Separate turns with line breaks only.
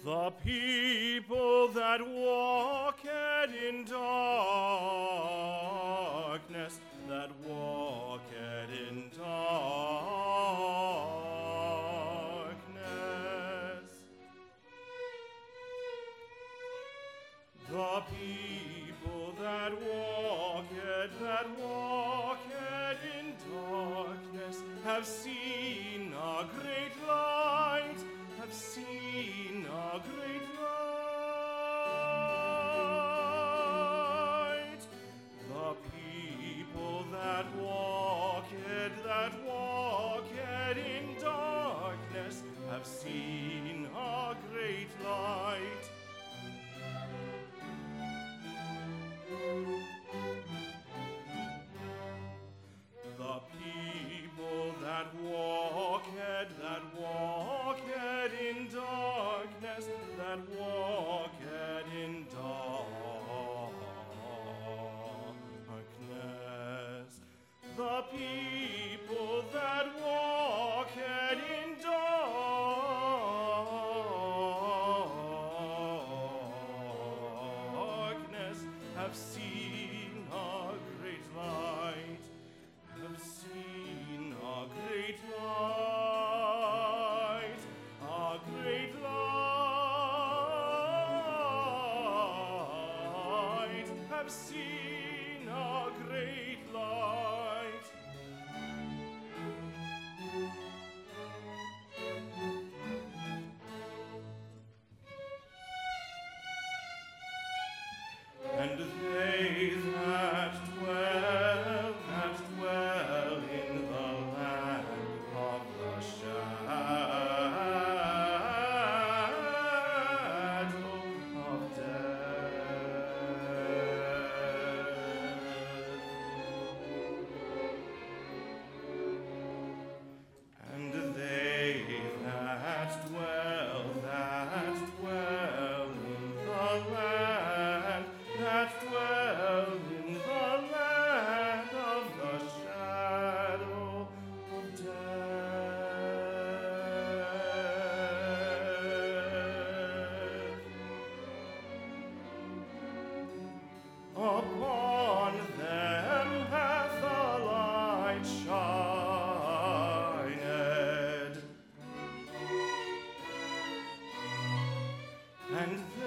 The people that walked in darkness, that walked in darkness. The people that walked in darkness have seen a great light, have seen a great light. The people that walked in darkness have seen a great light. The people that walked in darkness, that walked in darkness. The people that walked in darkness have seen a great light, have seen a great light, a great light, have seen a great light. And they that dwell in the land of the shadow of death, and they that dwell in the land, that dwell in the land of the shadow of death. Upon them hath the light shined, and